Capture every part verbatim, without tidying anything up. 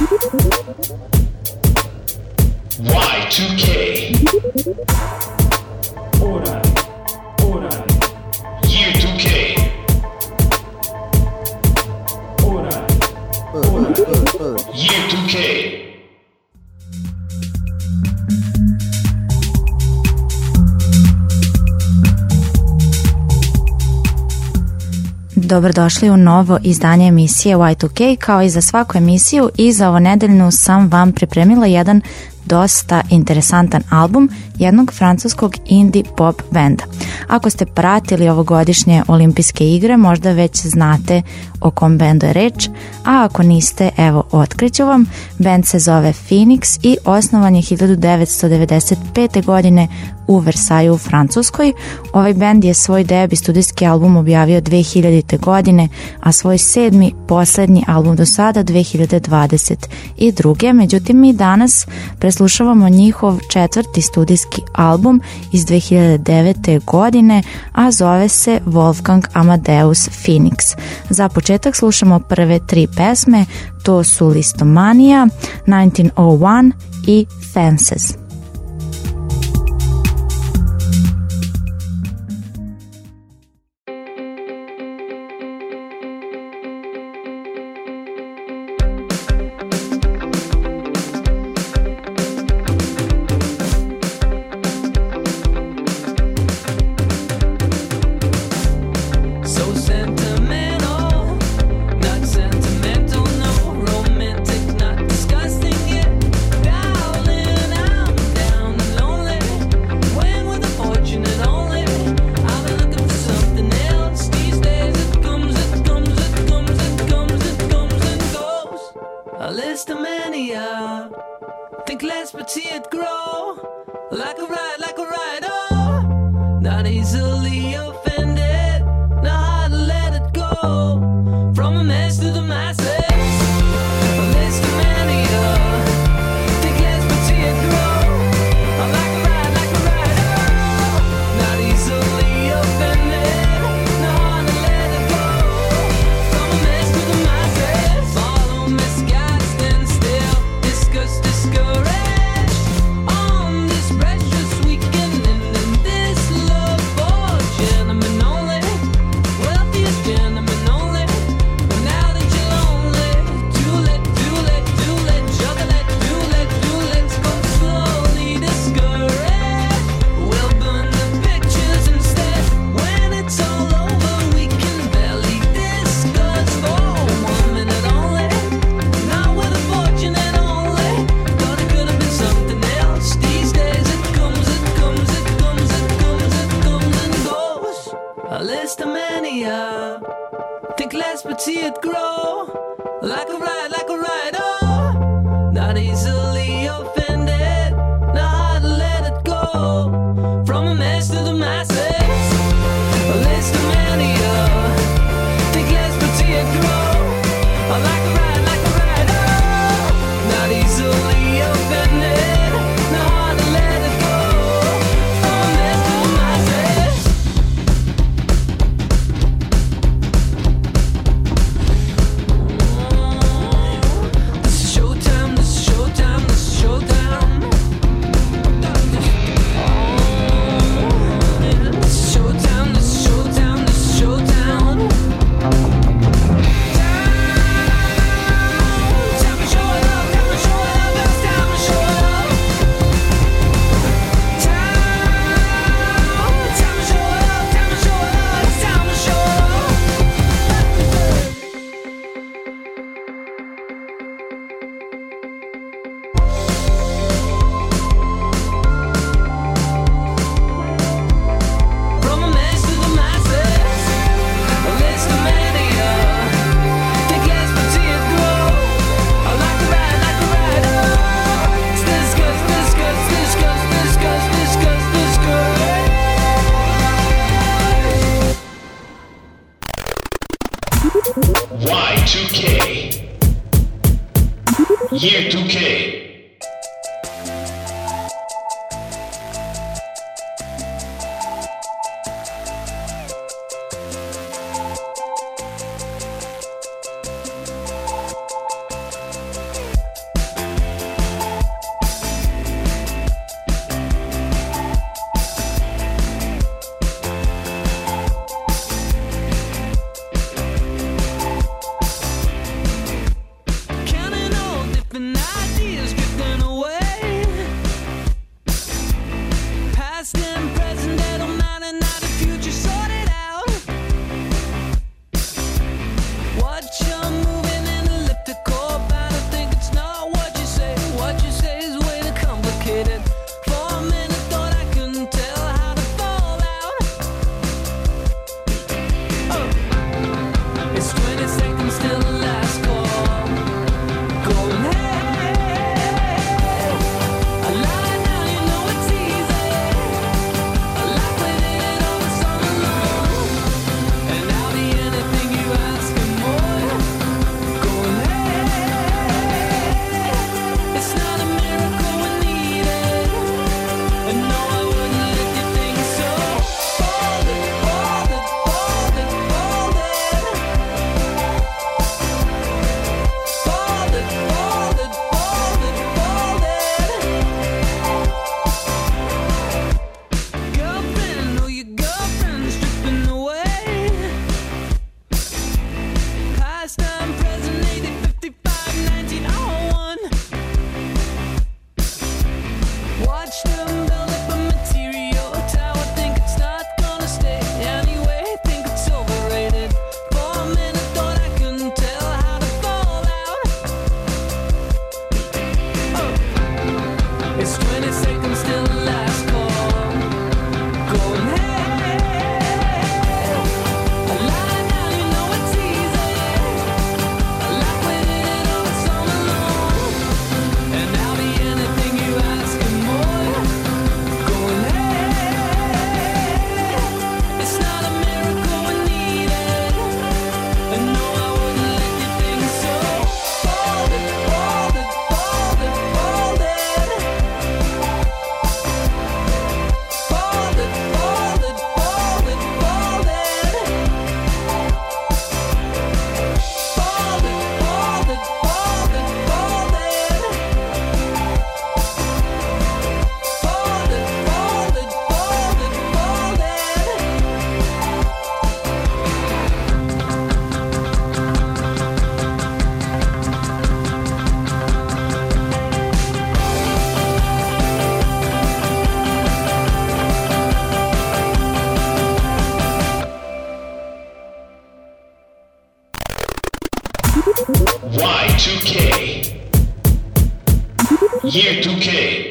Y two K. Ora, ora, Year two K. ora, ora. Year two K. Dobrodošli u novo izdanje emisije Y two K. Kao i za svaku emisiju i za ovonedeljnu sam vam pripremila jedan dosta interesantan album jednog francuskog indie pop benda. Ako ste pratili ovogodišnje olimpijske igre, možda već znate o kom bendu je reč, a ako niste, evo, otkriću vam. Bend se zove Phoenix i osnovan je hiljadu devetsto devedeset pete. godine u Versaju u Francuskoj. Ovaj bend je svoj debi studijski album objavio dve hiljadite. godine, a svoj sedmi, poslednji album do sada dve hiljade dvadeset druge. Međutim, mi danas preslušavamo njihov četvrti studijski album iz dve hiljade devete. godine, a zove se Wolfgang Amadeus Phoenix. Za početak slušamo prve tri pesme, to su Listomania, nineteen oh one i Fences. Y two K. Year two K. two K. Year two K.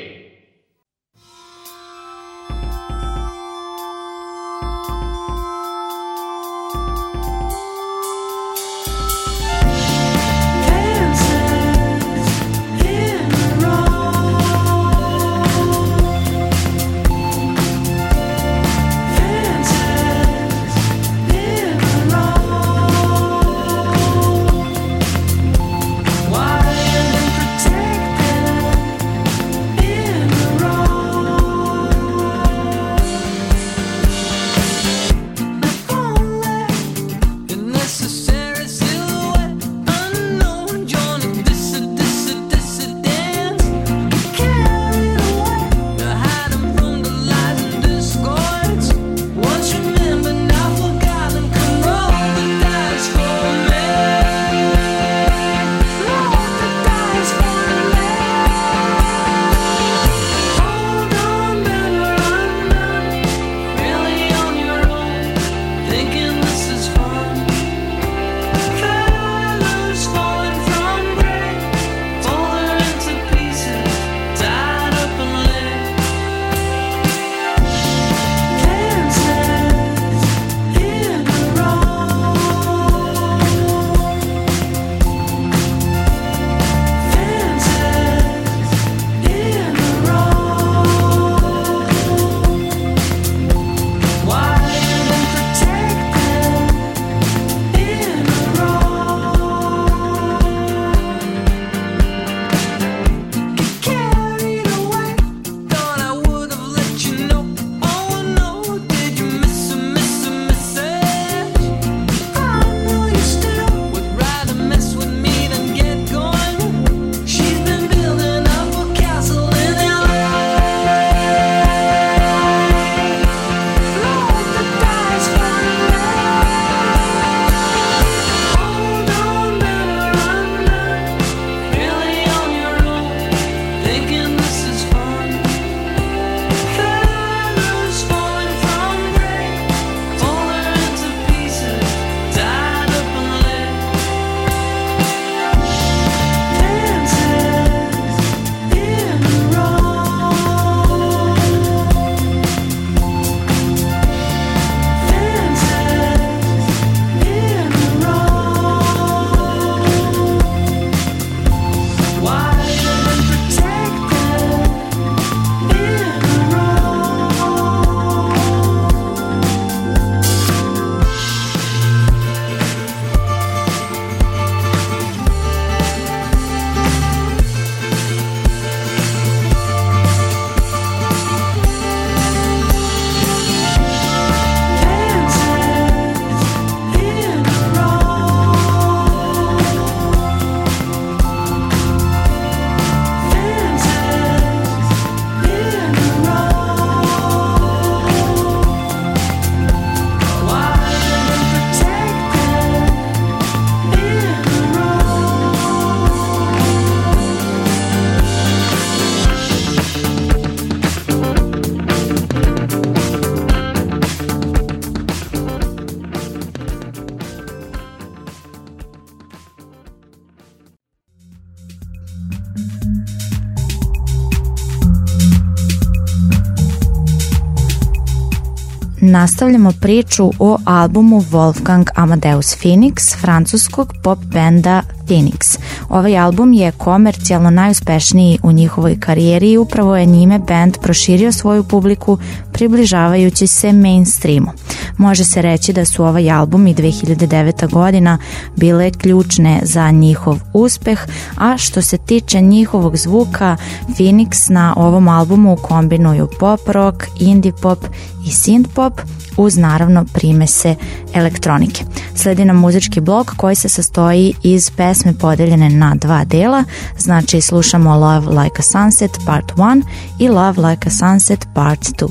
Nastavljamo priču o albumu Wolfgang Amadeus Phoenix, francuskog pop benda Phoenix. Ovaj album je komercijalno najuspešniji u njihovoj karijeri i upravo je njime bend proširio svoju publiku, približavajući se mainstreamu. Može se reći da su ovaj album i dve hiljade deveta godina bile ključne za njihov uspeh, a što se tiče njihovog zvuka, Phoenix na ovom albumu kombinuju pop rock, indie pop i synth pop, uz naravno primese elektronike. Sledi nam muzički blok koji se sastoji iz pesme podeljene na dva dela, znači slušamo Love Like a Sunset Part one i Love Like a Sunset Part two.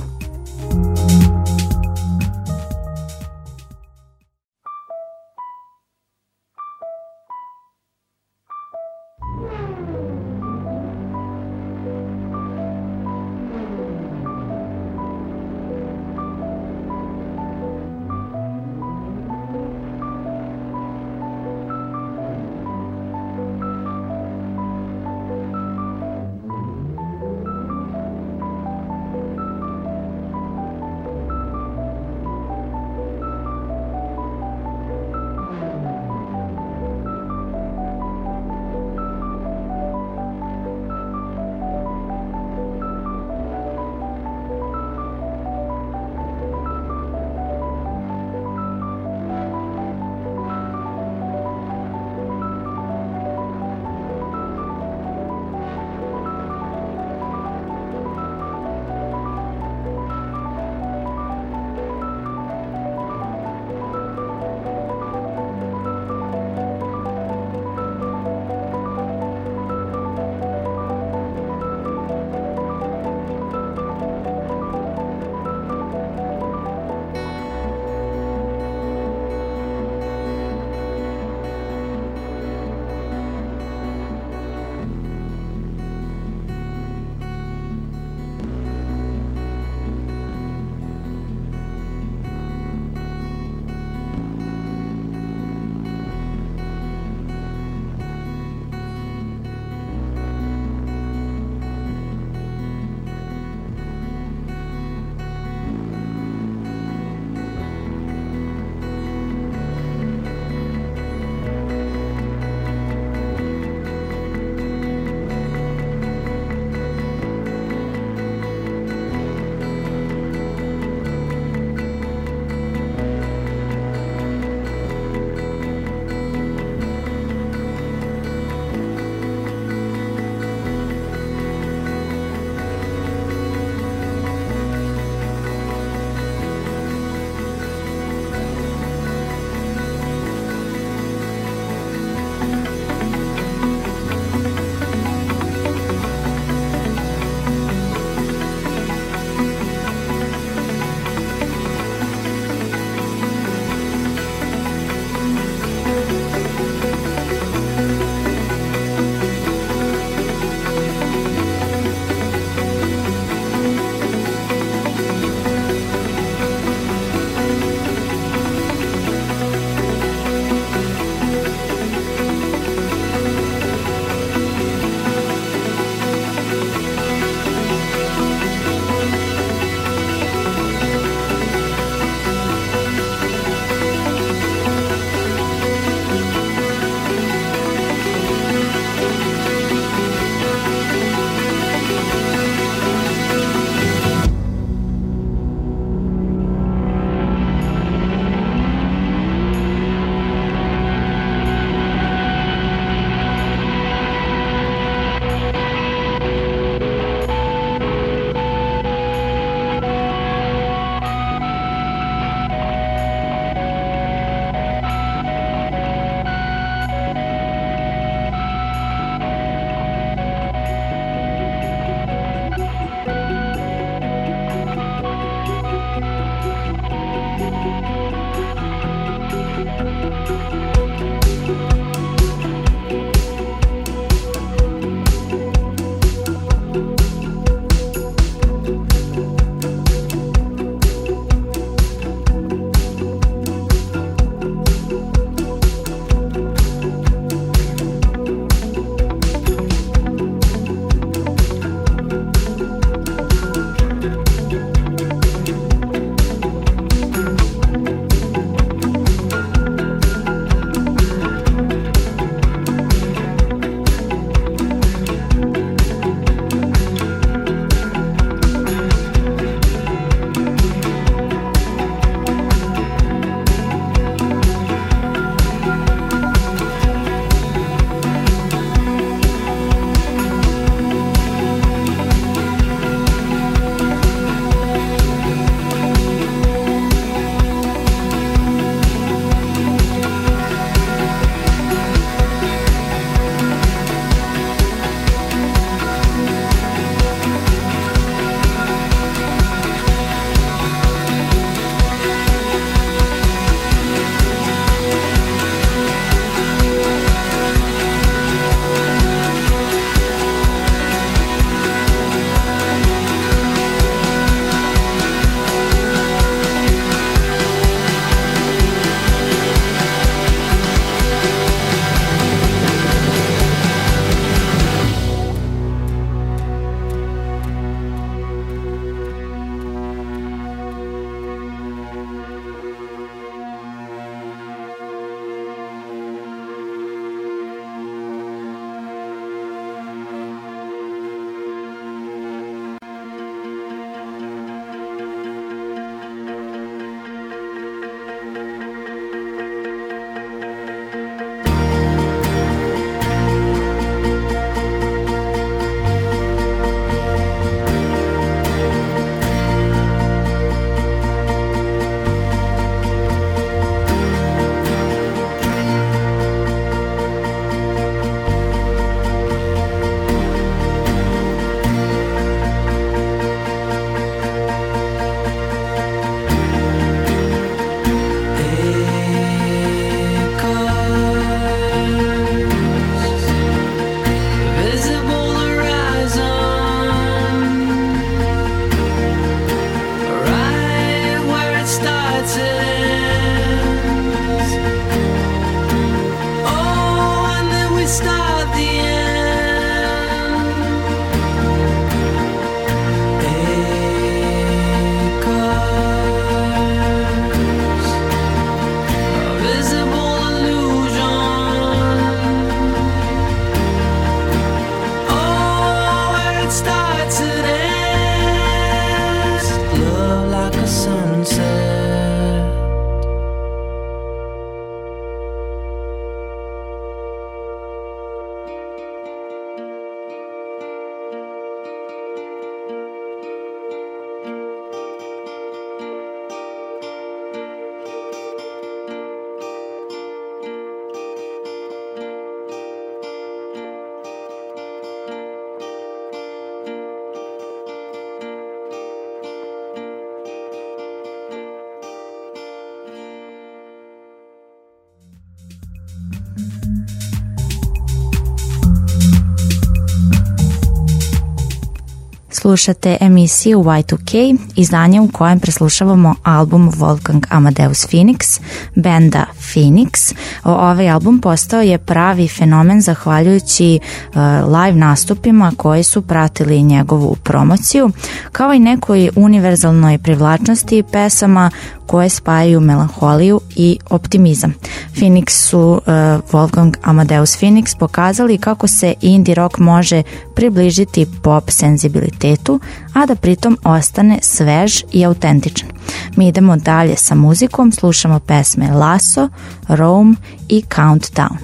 Slušate emisiju Y two K, izdanje u kojem preslušavamo album Wolfgang Amadeus Phoenix, benda Phoenix. Ovaj album postao je pravi fenomen zahvaljujući uh, live nastupima koji su pratili njegovu promociju, kao i nekoj univerzalnoj privlačnosti pesama koje spajaju melanholiju i optimizam. Phoenix su uh, Wolfgang Amadeus Phoenix pokazali kako se indie rock može približiti pop senzibilitetu, a da pritom ostane svež i autentičan. Mi idemo dalje sa muzikom, slušamo pesme Lasso, Rome i Countdown.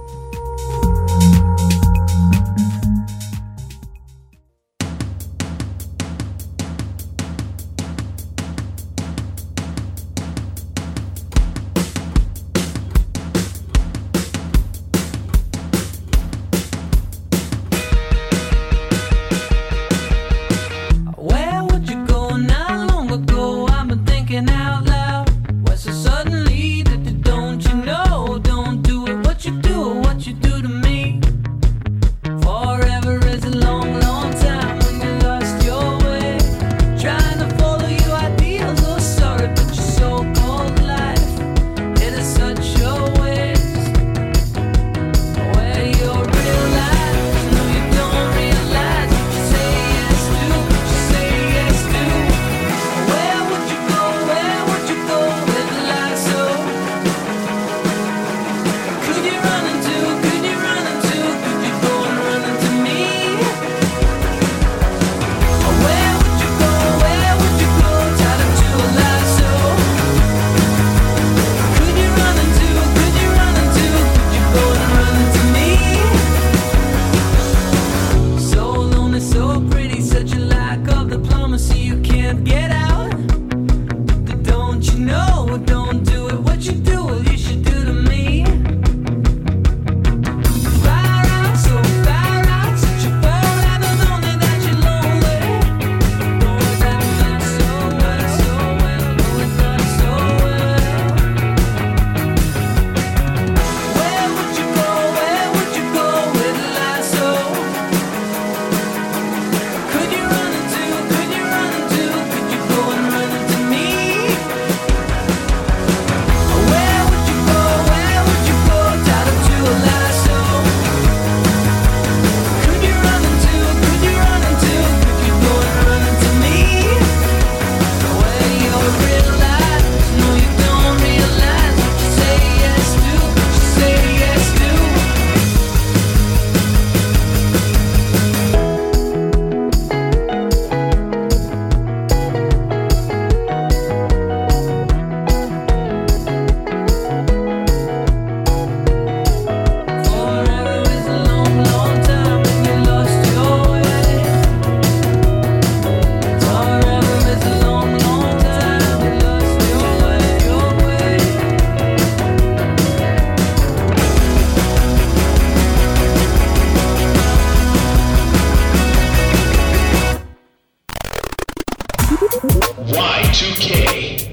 Y two K.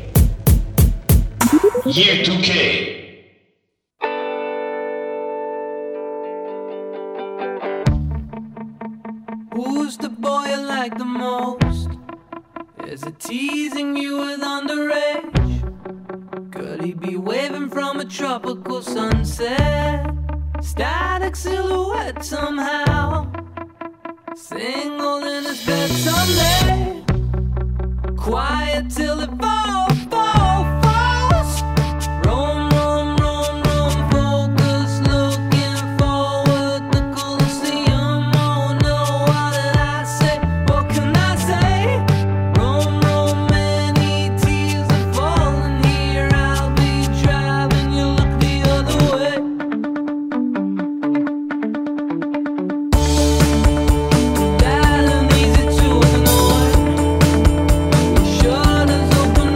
Year two K. Who's the boy you like the most? Is it teasing you with underage? Could he be waving from a tropical sunset? Static silhouette somehow. Single in his bed someday. Quiet till it falls, falls, falls. Roam, roam, roam, roam, focus, looking forward. The Colosseum, oh no, what did I say? What can I say? Roam, roam, many tears are falling here. I'll be driving, you look the other way. Dialing easy to annoy. Shutters open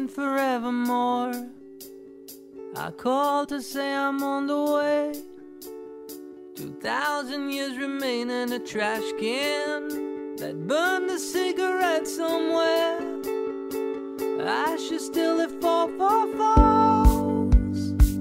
and forevermore. I call to say I'm on the way. Two thousand years remain in a trash can that burned a cigarette somewhere. Ashes still if fall, fall, falls.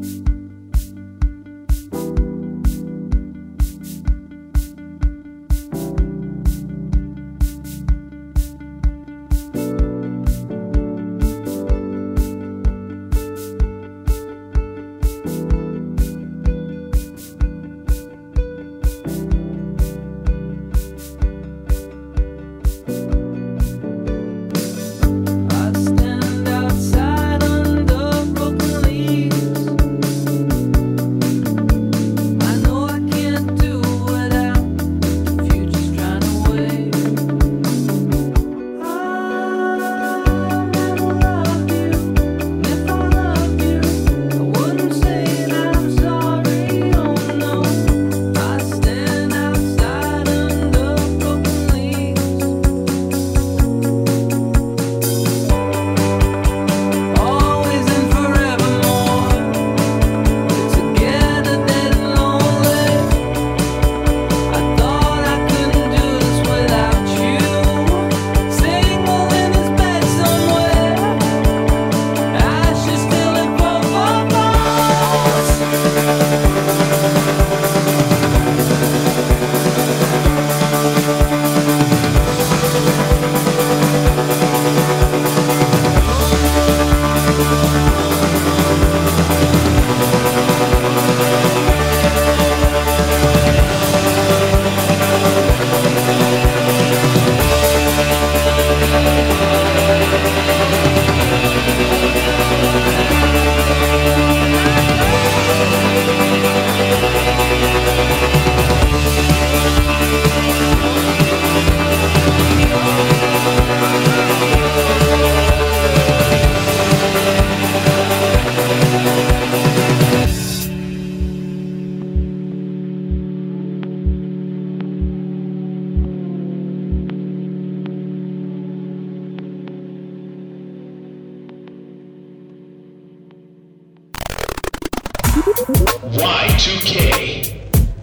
Y two K.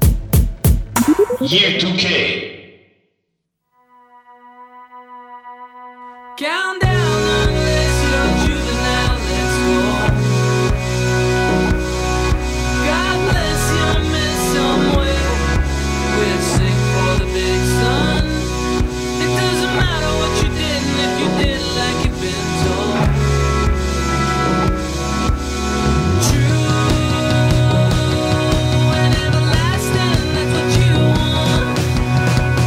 Year two K. Count down unless you're juvenile, let's go. God bless you, miss somewhere. We'll sing for the big sun. It doesn't matter what you did, and if you did it like you've been told. True and everlasting, that's what you want.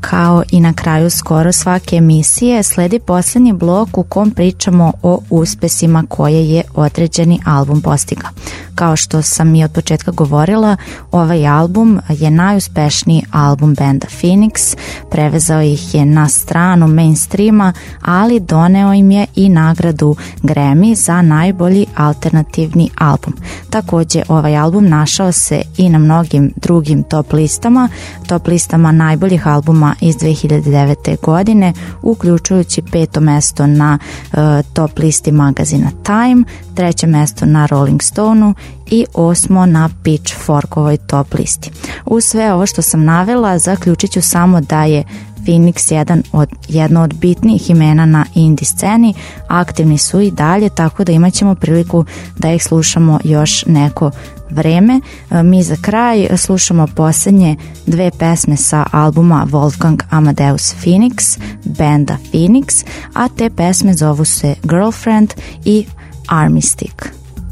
Kao i na kraju skoro svake emisije sledi posljednji blok u kom pričamo o uspesima koje je određeni album postigao. Kao što sam i od početka govorila, ovaj album je najuspešniji album benda Phoenix, prevezao ih je na stranu mainstreama, ali doneo im je i nagradu Grammy za najbolji alternativni album. Također ovaj album našao se i na mnogim drugim top listama, top listama najboljih albuma iz dve hiljade devete. godine, uključujući peto mesto na uh, top listi magazina Time, treće mesto na Rolling Stoneu i osmo na Pitchforkovoj top listi. Uz sve ovo što sam navela, zaključit ću samo da je Phoenix jedan od, jedno od bitnijih imena na indie sceni, aktivni su i dalje, tako da imat ćemo priliku da ih slušamo još neko vreme. Mi za kraj slušamo posljednje dve pesme sa albuma Wolfgang Amadeus Phoenix, benda Phoenix, a te pesme zovu se Girlfriend i Armistice.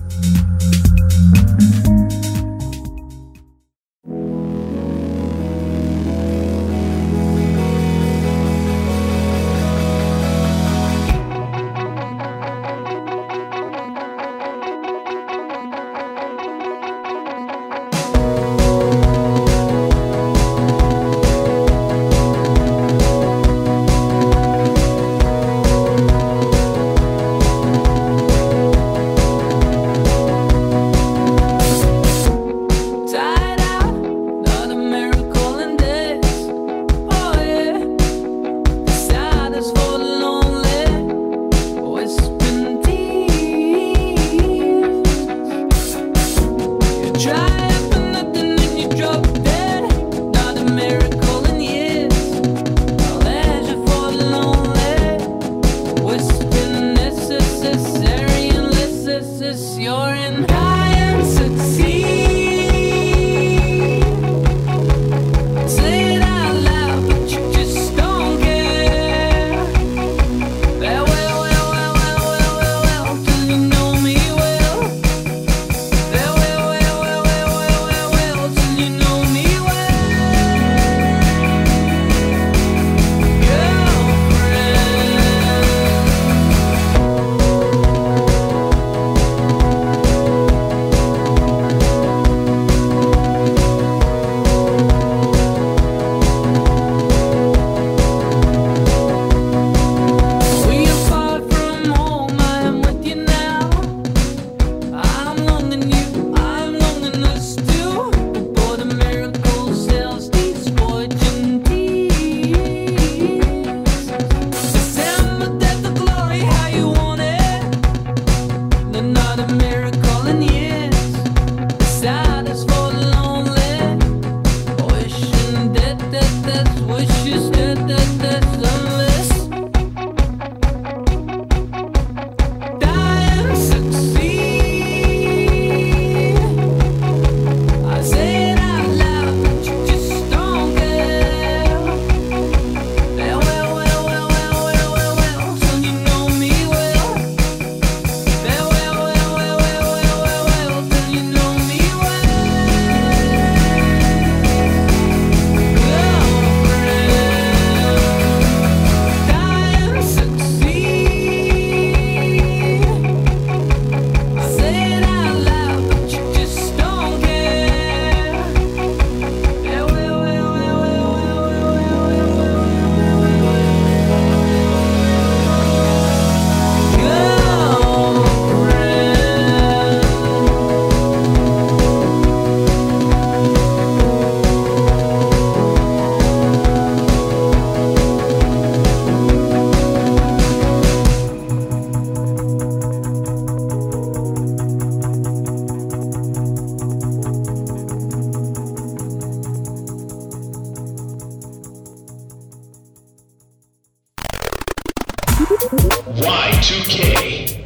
Y two K.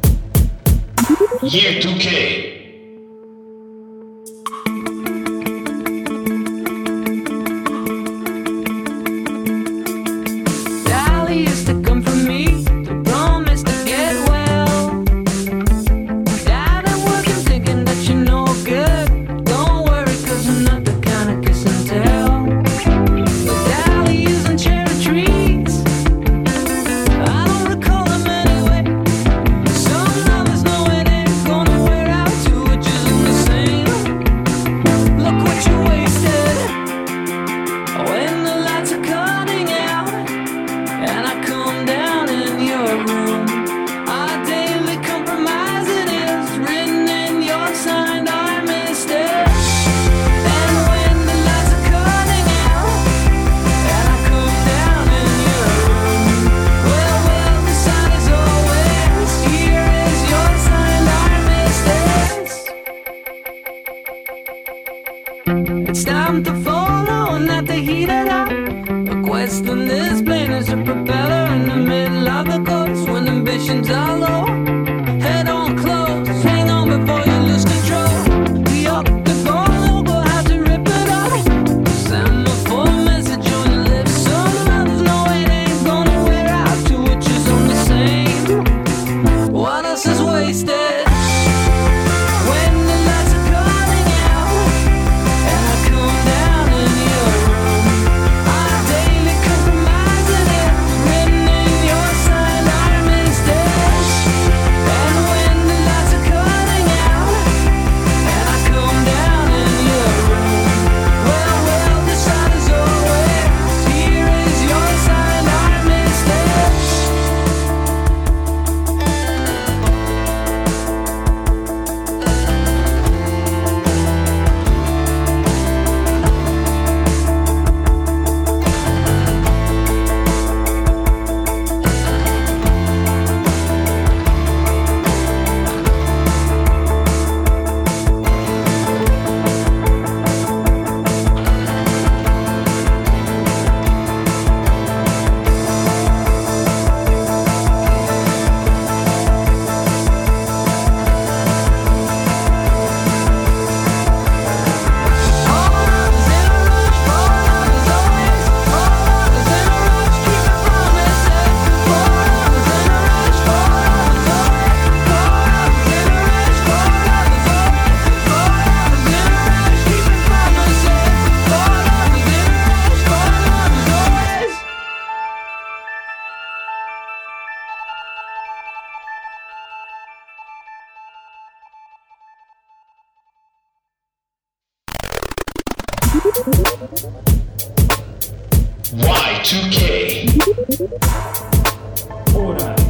Year two K. Don't worry, cause I'm not the kind of kiss and tell. But Dally isn't It's time to follow, not to heat it up. A question is plain as a propeller in the middle of the course when ambitions are low. Head on close, hang on before you lose control. The octagon logo has to rip it off. Semaphore message on your lips. Some others know it ain't gonna wear out. Two witches on the same. What else is wasted? Y two K. Ora